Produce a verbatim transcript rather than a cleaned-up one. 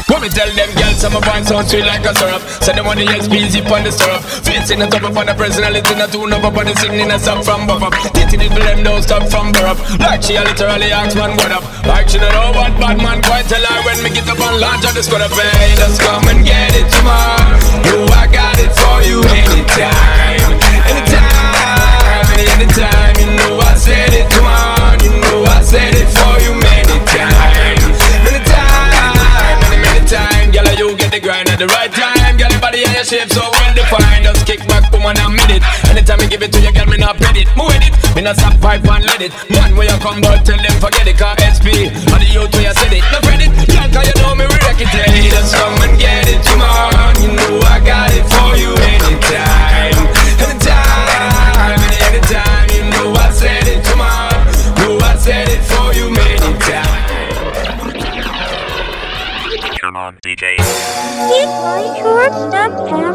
What me tell them girls, some of mine sound sweet like a syrup. Say them on the X P Z on the syrup. Facing the top up on the personality, not tune up on the singing a song from buff up. Titty the them don't stop from burp. Like she a literally ask man what up. Like she don't know what bad man quite tell her when me get up on launch on the squad up. Hey, just come and get it tomorrow. You, I got it for you anytime. Anytime, any, anytime. You know I said it tomorrow. You know I said it for you many times. Many times, many, many times. Girl, you get the grind at the right time. Girl, your body and your shape so well defined. Just kick back, boom, and I made it. Anytime I give it to you, girl, me not bet it. Move it, me not stop pipe and let it. Man, where you come, but tell them forget it. Cause S P, and the youth where you said it. No credit, girl, cause you know me, we wreck it. Hey, just come and get it tomorrow. You know I got it for you anytime. Anytime, any, anytime. You know I said it tomorrow. Know I said it for you many times. Come on, D J. Did my short stop